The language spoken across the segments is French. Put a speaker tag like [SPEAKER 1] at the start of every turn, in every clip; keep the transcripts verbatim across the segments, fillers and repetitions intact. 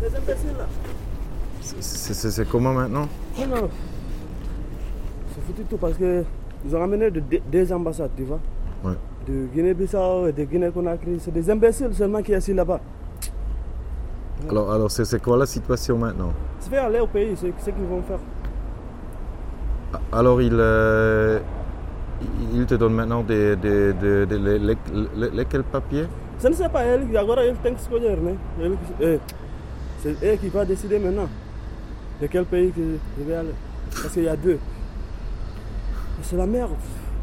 [SPEAKER 1] Les imbéciles là.
[SPEAKER 2] C'est comment maintenant?
[SPEAKER 1] Non, non. C'est foutu tout parce que ils ont ramené de, de, des ambassades, tu vois.
[SPEAKER 2] Ouais.
[SPEAKER 1] De Guinée-Bissau et de Guinée-Conakry. C'est des imbéciles seulement qui sont assis là-bas.
[SPEAKER 2] Ouais. Alors, alors c'est quoi la situation maintenant?
[SPEAKER 1] C'est faire aller au pays, c'est ce qu'ils vont faire.
[SPEAKER 2] Alors il, euh, il te donne maintenant des, des, des, des les, les, les, lesquels papiers?
[SPEAKER 1] Je ne sais pas, il agora ele tem que escolher, né? Ele, é, c'est eux qui va décider maintenant de quel pays que je vais aller. Parce qu'il y a deux. C'est la merde.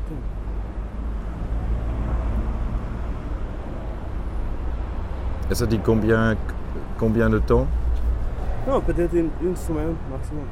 [SPEAKER 2] Et ça dit combien, combien de temps?
[SPEAKER 1] Non, peut-être une, une semaine maximum.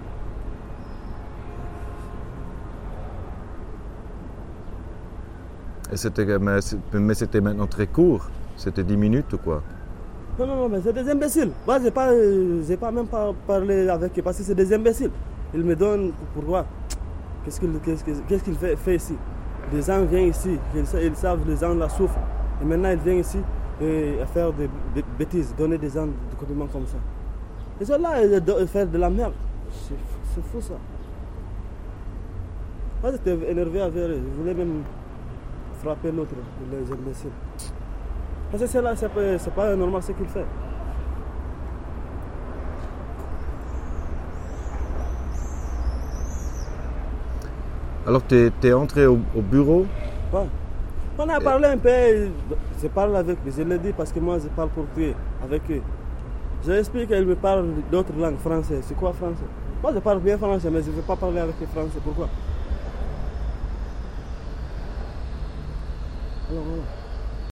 [SPEAKER 2] Et c'était, mais, mais c'était maintenant très court. C'était dix minutes ou quoi?
[SPEAKER 1] Non, non, non, mais c'est des imbéciles. Moi, je n'ai pas, j'ai pas même pas parlé avec eux parce que c'est des imbéciles. Ils me donnent pourquoi? Qu'est-ce qu'il qu'est-ce, qu'est-ce qu'il fait, fait ici? Les gens viennent ici, ils, ils savent les gens la souffrent. Et maintenant, ils viennent ici et à faire des bêtises, donner des gens des compliments comme ça. Ils sont là à faire de la merde. C'est, c'est fou ça. Moi, j'étais énervé avec eux. Je voulais même frapper l'autre, les imbéciles. Parce que c'est là, c'est pas, c'est pas normal ce qu'il fait.
[SPEAKER 2] Alors tu es entré au, au bureau?
[SPEAKER 1] Ouais. On a parlé un peu, je parle avec eux, je le dis parce que moi je parle portugais avec eux. Je explique qu'ils me parlent d'autres langues, français. C'est quoi français? Moi je parle bien français, mais je ne veux pas parler avec les français. Pourquoi? Alors voilà.